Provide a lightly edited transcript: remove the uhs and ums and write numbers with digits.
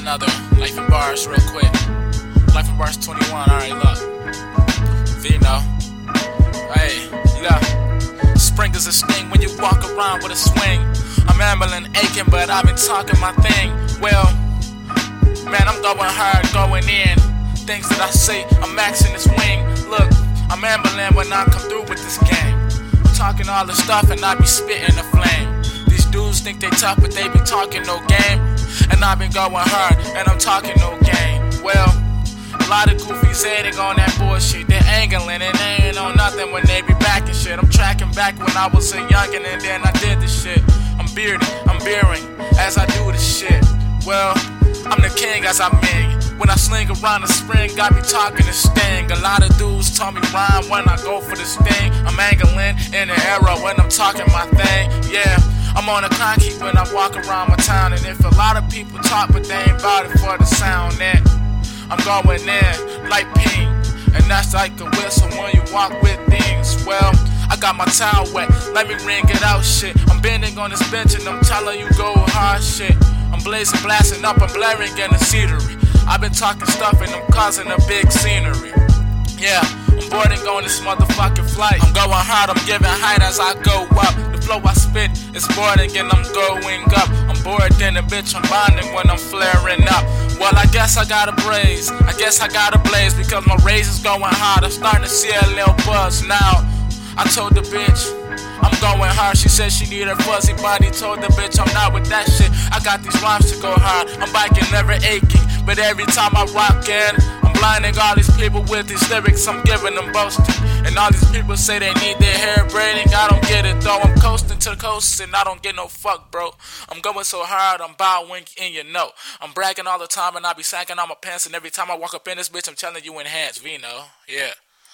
another Life in Bars real quick. Life in Bars 21, alright, look. Vino. Hey, look. Spring is a sting when you walk around with a swing. I'm ambling, aching, but I've been talking my thing. Well, man, I'm going hard, going in. Things that I say, I'm maxing this wing. Look, I'm ambling when I come through with this game. I'm talking all the stuff and I be spitting the flame. These dudes think they tough, but they be talking no game. And I've been going hard, and I'm talking no game. Well, a lot of goofies hating on that bullshit. They're angling and they ain't on nothing when they be back and shit. I'm tracking back when I was a youngin' and then I did this shit. I'm bearded, I'm bearing as I do this shit. Well, I'm the king as I mean. When I sling around the spring, got me talking this thing. A lot of dudes tell me rhyme when I go for this thing. I'm angling in the era when I'm talking my thing. Yeah, I'm on a concrete when I walk around my town. And if a lot of people talk but they ain't bout it for the sound, then I'm going in like ping. And that's like a whistle when you walk with things. Well, I got my towel wet, let me ring it out shit. I'm bending on this bench and I'm telling you go hard shit. I'm blazing, blasting up, I'm blaring in the scenery. I've been talking stuff and I'm causing a big scenery. Yeah, I'm boarding on this motherfucking flight. I'm going hard, I'm giving height as I go up. The flow I spit is boarding and I'm going up. I'm bored then a bitch, I'm bonding when I'm flaring up. Well, I guess I gotta blaze, because my raise is going hard. I'm starting to see a little buzz now. I told the bitch I'm going hard, she said she need her fuzzy body. Told the bitch I'm not with that shit, I got these rhymes to go hard. I'm biking, never aching, but every time I rock in, I'm blinding all these people with these lyrics, I'm giving them boasting. And all these people say they need their hair braiding, I don't get it though. I'm coasting to the coast and I don't get no fuck, bro. I'm going so hard, I'm bowing in your note. I'm bragging all the time and I be sagging on my pants, and every time I walk up in this bitch, I'm telling you enhance, Vino, yeah.